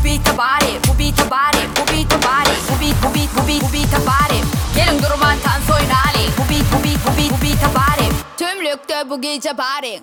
beat'e bari, bu beat'e bari, bu beat'e bari, bu beat'e bari. Gelin durman dans oynayalım. Bu beat'e bari. Tümlükte bu gece bari.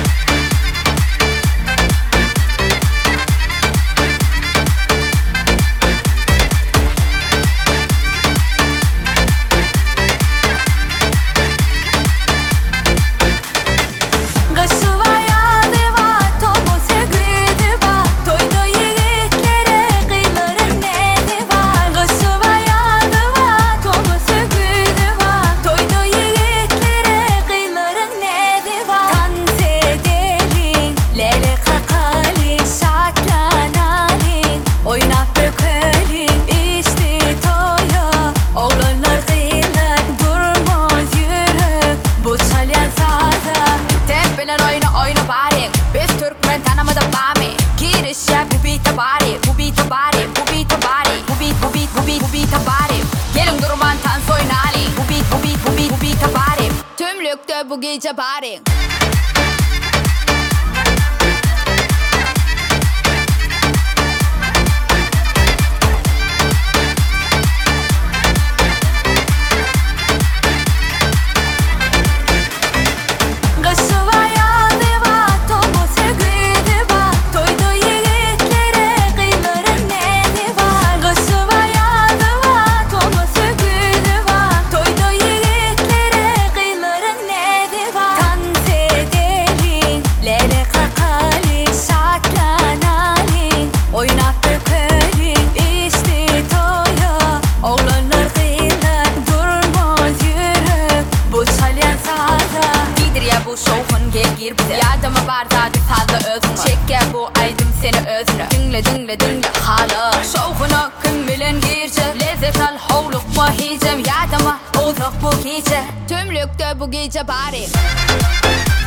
Gelin durman dans oynayalım. Bu beat'e bari. Tümlükte bu gece bari. Yardıma bardağı saldı özünü. Çekke bu aydım seni özünü. Dinle hala. Şovuna kim bilen girce. Lezzet al hovluk mu hicem. Yardıma uzak bu gece. Tümlükte bu gece bari.